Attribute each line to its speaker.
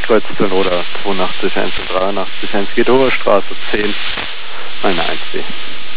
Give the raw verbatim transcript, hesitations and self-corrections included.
Speaker 1: Schweiz oder zweiundachtzig, eins dreiundachtzig, eins geht Oberstraße zehn, eine eins B.